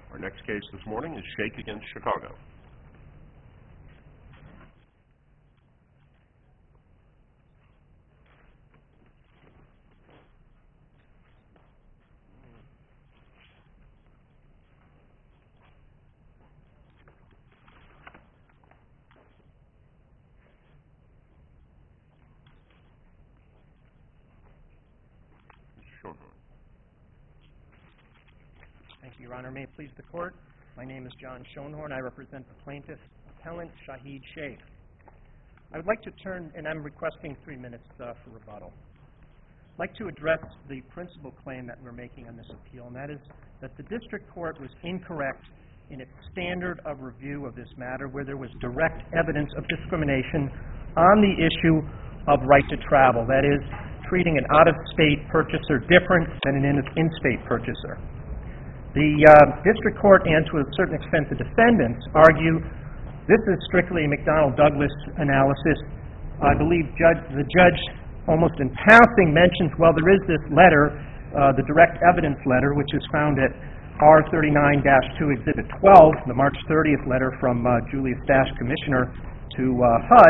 Our next case this morning is Shake against Chicago. Thank you, Your Honor. May it please the Court, my name is John Schoenhorn. I represent the plaintiff, appellant Shahid Sheikh. I would like to turn, and I'm requesting 3 minutes for rebuttal. I'd like to address the principal claim that we're making on this appeal, and that is that the district court was incorrect in its standard of review of this matter where there was direct evidence of discrimination on the issue of right to travel, that is, treating an out-of-state purchaser different than an in-state purchaser. The district court, and to a certain extent the defendants, argue this is strictly a McDonnell-Douglas analysis. I believe the judge, almost in passing, mentions, well, there is this letter, the direct evidence letter, which is found at R39-2 Exhibit 12, the March 30th letter from Julius Dash, Commissioner, to HUD.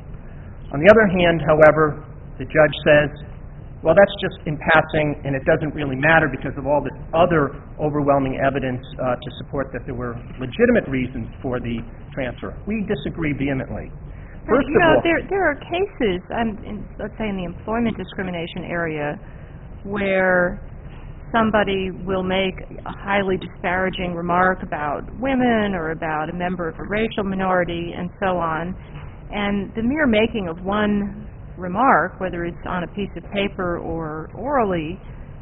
On the other hand, however, the judge says, well, that's just in passing, and it doesn't really matter because of all this other overwhelming evidence to support that there were legitimate reasons for the transfer. We disagree vehemently. First of all, there are cases, let's say in the employment discrimination area, where somebody will make a highly disparaging remark about women or about a member of a racial minority and so on, and the mere making of one remark, whether it's on a piece of paper or orally,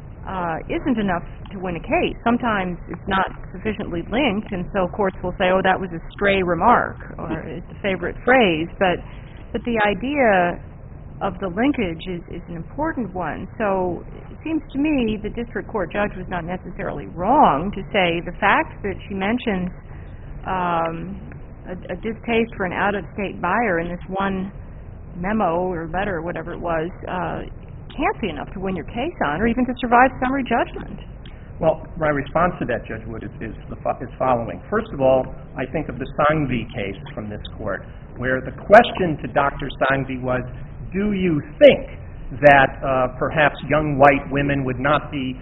isn't enough to win a case. Sometimes it's not sufficiently linked, and so courts will say, oh, that was a stray remark, or it's a favorite phrase, but the idea of the linkage is an important one. So it seems to me the district court judge was not necessarily wrong to say the fact that she mentions a distaste for an out-of-state buyer in this one memo or letter or whatever it was can't be enough to win your case on or even to survive summary judgment. Well, my response to that, Judge Wood, is following. First of all, I think of the Sanghvi case from this court, where the question to Dr. Sanghvi was, do you think that perhaps young white women would not be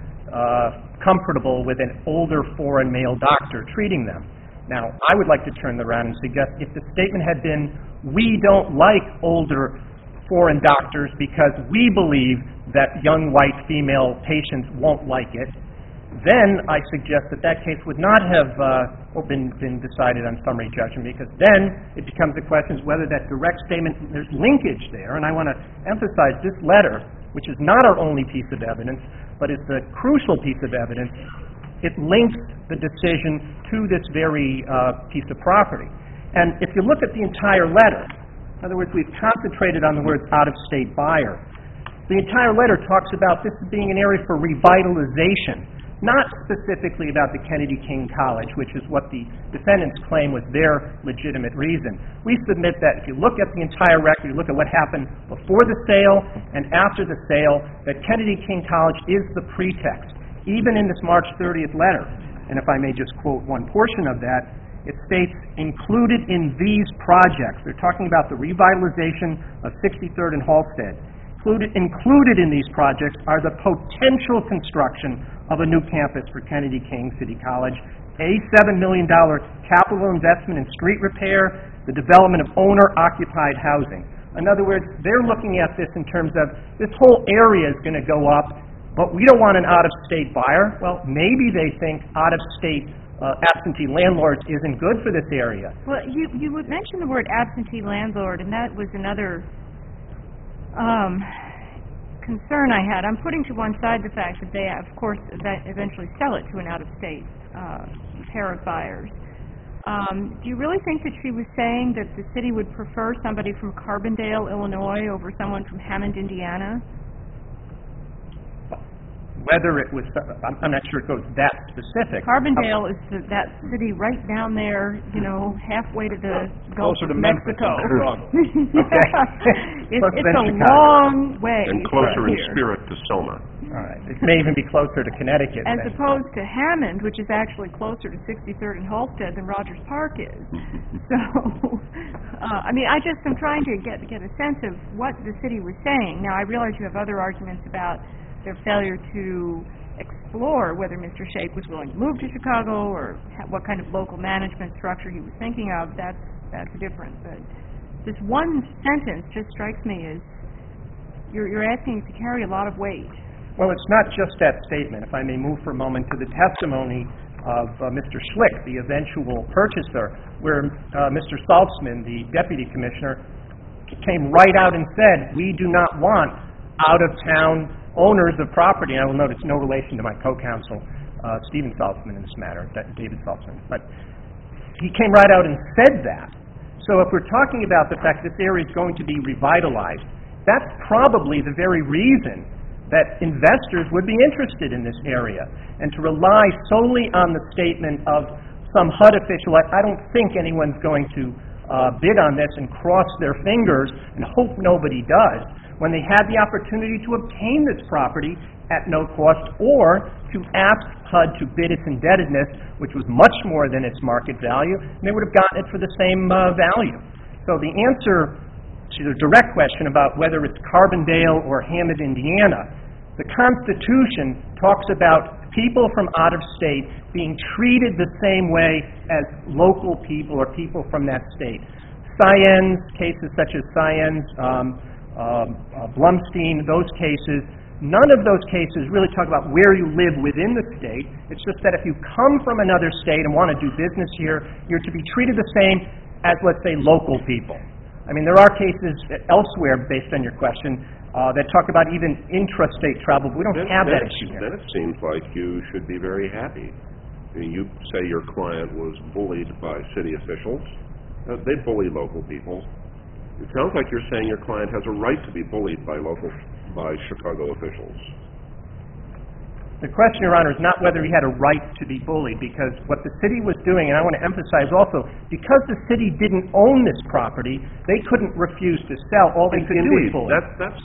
comfortable with an older foreign male doctor treating them? Now, I would like to turn that around and suggest if the statement had been, we don't like older foreign doctors because we believe that young white female patients won't like it, then I suggest that case would not have been decided on summary judgment, because then it becomes a question of whether that direct statement, there's linkage there, and I want to emphasize this letter, which is not our only piece of evidence, but is the crucial piece of evidence. It links the decision to this very piece of property. And if you look at the entire letter, in other words, we've concentrated on the words out-of-state buyer. The entire letter talks about this being an area for revitalization, not specifically about the Kennedy King College, which is what the defendants claim was their legitimate reason. We submit that if you look at the entire record, you look at what happened before the sale and after the sale, that Kennedy King College is the pretext. Even in this March 30th letter, and if I may just quote one portion of that, it states, included in these projects, they're talking about the revitalization of 63rd and Halsted. Included in these projects are the potential construction of a new campus for Kennedy King City College, a $7 million capital investment in street repair, the development of owner-occupied housing. In other words, they're looking at this in terms of this whole area is going to go up, but we don't want an out-of-state buyer. Well, maybe they think out-of-state absentee landlords isn't good for this area. Well, you would mention the word absentee landlord, and that was another concern I had. I'm putting to one side the fact that they, of course, eventually sell it to an out-of-state pair of buyers. Do you really think that she was saying that the city would prefer somebody from Carbondale, Illinois, over someone from Hammond, Indiana? Whether it was, I'm not sure it goes that specific. Carbondale is that city right down there, halfway to the Gulf Closer of to Memphis Mexico. than Chicago. Yeah. Closer It's than a Chicago. long way And closer from in here. spirit to Selma. All right. It may even be closer to Connecticut. As than- opposed to Hammond, which is actually closer to 63rd and Halstead than Rogers Park is. So, I just am trying to get a sense of what the city was saying. Now, I realize you have other arguments about their failure to explore whether Mr. Shake was willing to move to Chicago or what kind of local management structure he was thinking of. That's different. But this one sentence just strikes me as you're asking to carry a lot of weight. Well, it's not just that statement. If I may move for a moment to the testimony of Mr. Schlick, the eventual purchaser, where Mr. Saltzman, the deputy commissioner, came right out and said, we do not want out-of-town owners of property. And I will note it's no relation to my co-counsel, Stephen Saltzman, in this matter, David Saltzman. But he came right out and said that. So if we're talking about the fact this area is going to be revitalized, that's probably the very reason that investors would be interested in this area. And to rely solely on the statement of some HUD official, I don't think anyone's going to bid on this and cross their fingers and hope nobody does, when they had the opportunity to obtain this property at no cost or to ask HUD to bid its indebtedness, which was much more than its market value, and they would have gotten it for the same value. So the answer to the direct question about whether it's Carbondale or Hammond, Indiana, the Constitution talks about people from out of state being treated the same way as local people or people from that state. Cyens, cases such as Cyens, Blumstein, those cases, none of those cases really talk about where you live within the state. It's just that if you come from another state and want to do business here, you're to be treated the same as, let's say, local people. I mean, there are cases elsewhere, based on your question, that talk about even intrastate travel, but we don't have that issue here. Then it seems like you should be very happy. I mean, you say your client was bullied by city officials. They bully local people. It sounds like you're saying your client has a right to be bullied by Chicago officials. The question, Your Honor, is not whether he had a right to be bullied, because what the city was doing, and I want to emphasize also, because the city didn't own this property, they couldn't refuse to sell. All they could do is bully. That's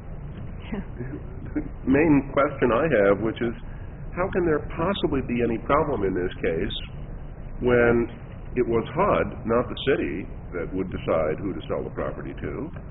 the main question I have, which is, how can there possibly be any problem in this case when it was HUD, not the city, that would decide who to sell the property to?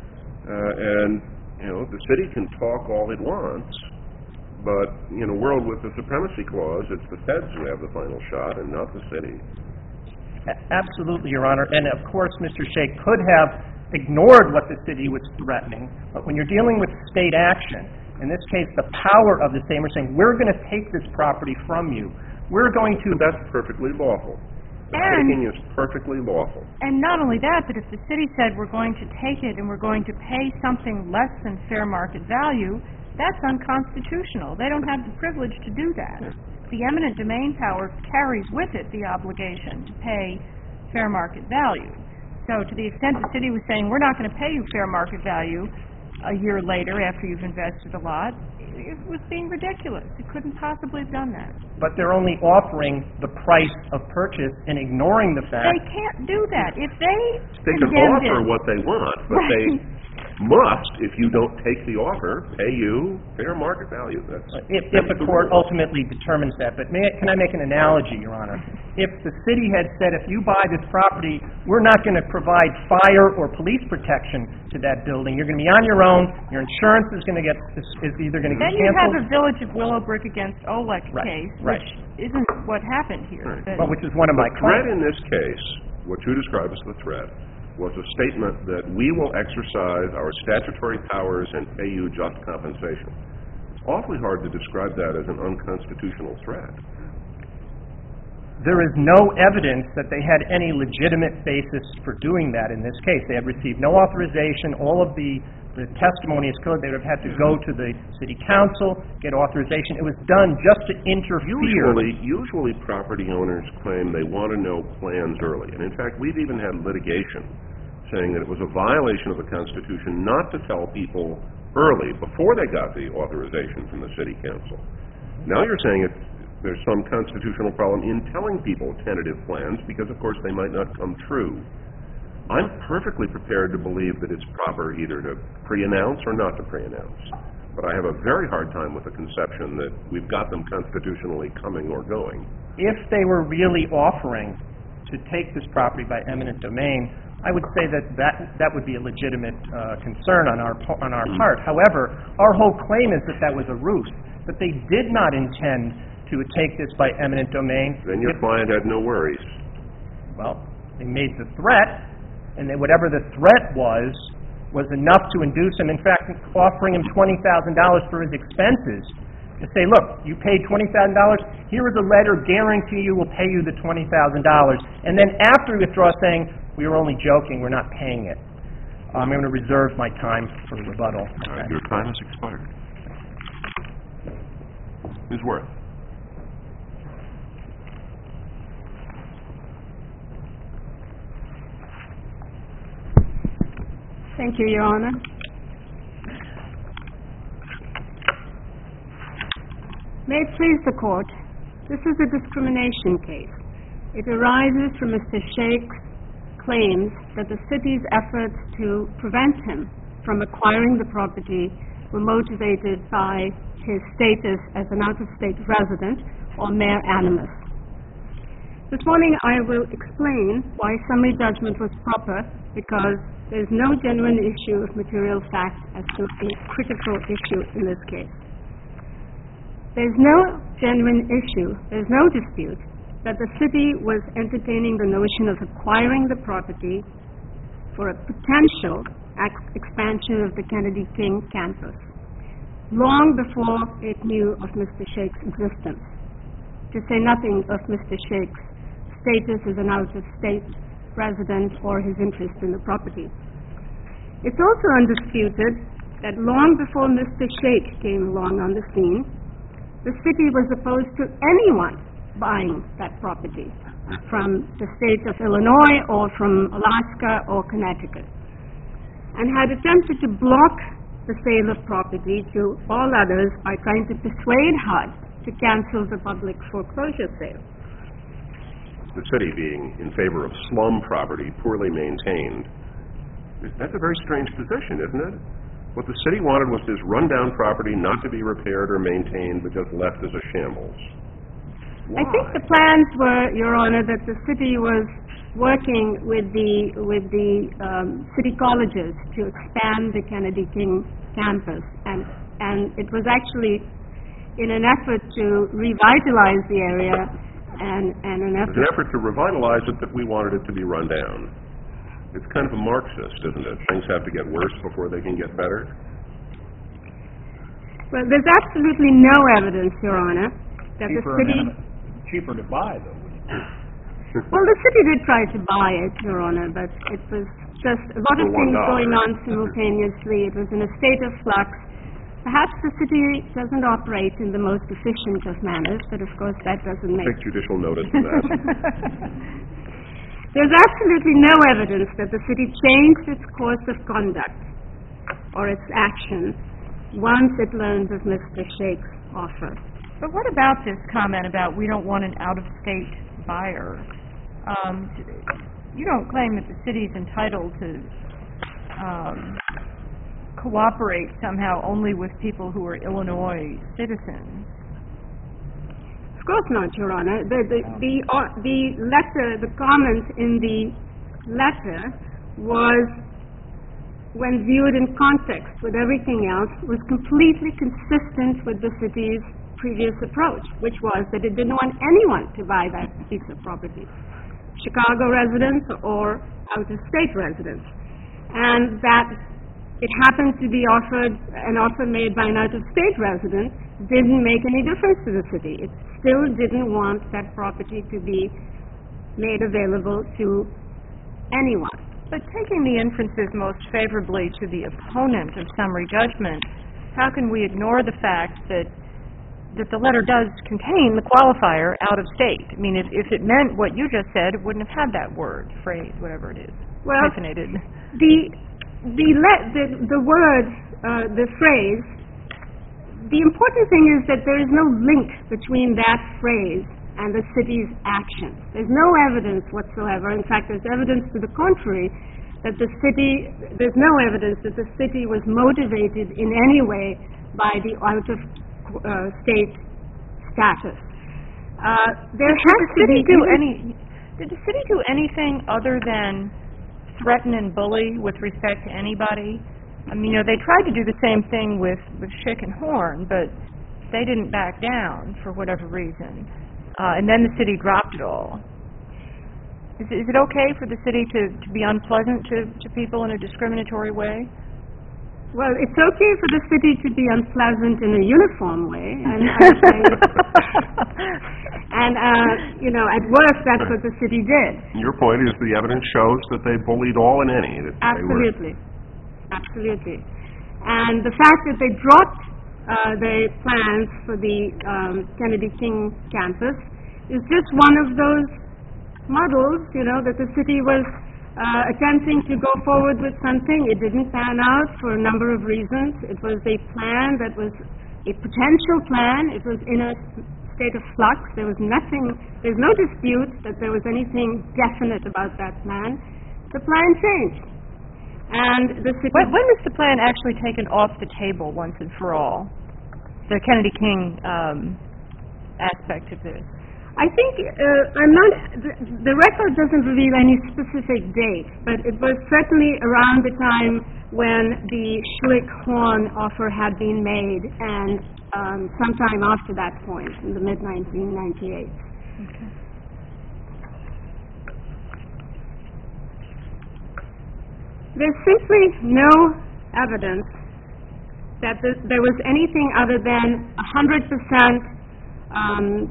The city can talk all it wants, but in a world with the supremacy clause, it's the feds who have the final shot and not the city. Absolutely, Your Honor. And of course, Mr. Shake could have ignored what the city was threatening, but when you're dealing with state action, in this case, the power of the state, we're saying, we're going to take this property from you. We're going to... That's perfectly lawful. The taking is perfectly lawful. And not only that, but if the city said we're going to take it and we're going to pay something less than fair market value, that's unconstitutional. They don't have the privilege to do that. The eminent domain power carries with it the obligation to pay fair market value. So to the extent the city was saying, we're not going to pay you fair market value a year later after you've invested a lot, it was being ridiculous. It couldn't possibly have done that. But they're only offering the price of purchase and ignoring the fact... They can't do that. If they can offer what they want, but they must, if you don't take the offer, pay you fair market value. If the court ultimately determines that. But can I make an analogy, Your Honor? If the city had said, if you buy this property, we're not going to provide fire or police protection to that building. You're going to be on your own. Your insurance is either going to get canceled. Then you have a Village of Willowbrook against Olek case, right. which isn't what happened here. Right. But which is one of my claims. The threat claims. in this case, what you describe as the threat, was a statement that we will exercise our statutory powers and pay you just compensation. It's awfully hard to describe that as an unconstitutional threat. There is no evidence that they had any legitimate basis for doing that in this case. They had received no authorization. All of the testimony is clear. They would have had to go to the city council, get authorization. It was done just to interfere. Usually property owners claim they want to know plans early. And in fact, we've even had litigation saying that it was a violation of the Constitution not to tell people early, before they got the authorization from the city council. Now you're saying there's some constitutional problem in telling people tentative plans because, of course, they might not come true. I'm perfectly prepared to believe that it's proper either to pre-announce or not to pre-announce. But I have a very hard time with the conception that we've got them constitutionally coming or going. If they were really offering to take this property by eminent domain, I would say that would be a legitimate concern on our part. However, our whole claim is that was a ruse, that they did not intend to take this by eminent domain. Then your client had no worries. Well, they made the threat, and whatever the threat was enough to induce him, in fact, offering him $20,000 for his expenses, to say, look, you paid $20,000, here is a letter guarantee you will pay you the $20,000. And then after he withdraws saying, we were only joking, we're not paying it. I'm going to reserve my time for rebuttal. Okay. Your time has expired. Ms. Worth. Thank you, Your Honor. May it please the Court, this is a discrimination case. It arises from Mr. Sheikh's claims that the city's efforts to prevent him from acquiring the property were motivated by his status as an out-of-state resident or mere animus. This morning I will explain why summary judgment was proper, because there is no genuine issue of material fact as to the critical issue in this case. There is no genuine issue, there is no dispute that the city was entertaining the notion of acquiring the property for a potential expansion of the Kennedy King campus, long before it knew of Mr. Sheikh's existence, to say nothing of Mr. Sheikh's status as an out-of-state resident or his interest in the property. It's also undisputed that long before Mr. Sheikh came along on the scene, the city was opposed to anyone buying that property from the state of Illinois or from Alaska or Connecticut, and had attempted to block the sale of property to all others by trying to persuade HUD to cancel the public foreclosure sale. The city being in favor of slum property, poorly maintained. That's a very strange position, isn't it? What the city wanted was this rundown property not to be repaired or maintained, but just left as a shambles. Why? I think the plans were, Your Honor, that the city was working with the city colleges to expand the Kennedy King campus, and it was actually in an effort to revitalize the area and an effort... It was an effort to revitalize it that we wanted it to be run down. It's kind of a Marxist, isn't it? Things have to get worse before they can get better. Well, there's absolutely no evidence, Your Honor, that the city... Cheaper to buy, though. Well, the city did try to buy it, Your Honor, but it was just a lot of things going on simultaneously. It was in a state of flux. Perhaps the city doesn't operate in the most efficient of manners, but of course that doesn't make... Take judicial notice of that. There's absolutely no evidence that the city changed its course of conduct or its action once it learned of Mr. Sheikh's offer. But what about this comment about we don't want an out-of-state buyer? You don't claim that the city's entitled to cooperate somehow only with people who are Illinois citizens. Of course not, Your Honor. The letter, the comment in the letter was, when viewed in context with everything else, was completely consistent with the city's previous approach, which was that it didn't want anyone to buy that piece of property, Chicago residents or out-of-state residents, and that it happened to be an offer made by an out-of-state resident didn't make any difference to the city. It still didn't want that property to be made available to anyone. But taking the inferences most favorably to the opponent of summary judgment, how can we ignore the fact that the letter does contain the qualifier out of state? I mean, if it meant what you just said, it wouldn't have had that word, phrase, whatever it is, hyphenated. The word, the phrase, the important thing is that there is no link between that phrase and the city's actions. There's no evidence whatsoever. In fact, there's evidence to the contrary that there's no evidence that the city was motivated in any way by the out-of-state status. There has to be... Did the city do anything other than threaten and bully with respect to anybody? I mean, they tried to do the same thing with Schick and Horn, but they didn't back down for whatever reason. And then the city dropped it all. Is it okay for the city to be unpleasant to people in a discriminatory way? Well, it's okay for the city to be unpleasant in a uniform way, and at worst, that's what the city did. Your point is the evidence shows that they bullied all and any. Absolutely. And the fact that they dropped the plans for the Kennedy King campus is just one of those models, that the city was attempting to go forward with something. It didn't pan out for a number of reasons. It was a plan that was a potential plan. It was in a state of flux. There's no dispute that there was anything definite about that plan. The plan changed. And the city... When was the plan actually taken off the table once and for all? The Kennedy King aspect of this. I think the record doesn't reveal any specific date, but it was certainly around the time when the Schlick-Horn offer had been made, and sometime after that point, in the mid-1998. Okay. There's simply no evidence that there was anything other than 100%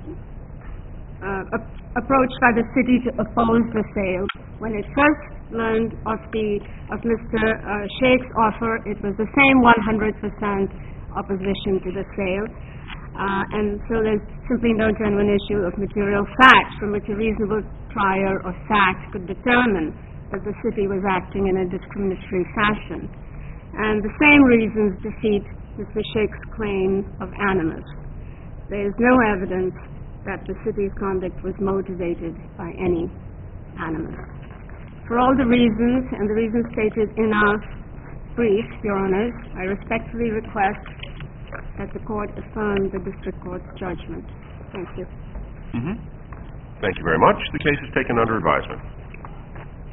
approach by the city to oppose the sale. When it first learned of Mr. Sheikh's offer, it was the same 100% opposition to the sale. And so there's simply no genuine issue of material fact from which a reasonable trier of fact could determine that the city was acting in a discriminatory fashion. And the same reasons defeat Mr. Sheikh's claim of animus. There is no evidence that the city's conduct was motivated by any animus. For all the reasons, and the reasons stated in our brief, Your Honors, I respectfully request that the Court affirm the District Court's judgment. Thank you. Thank you very much. The case is taken under advisement.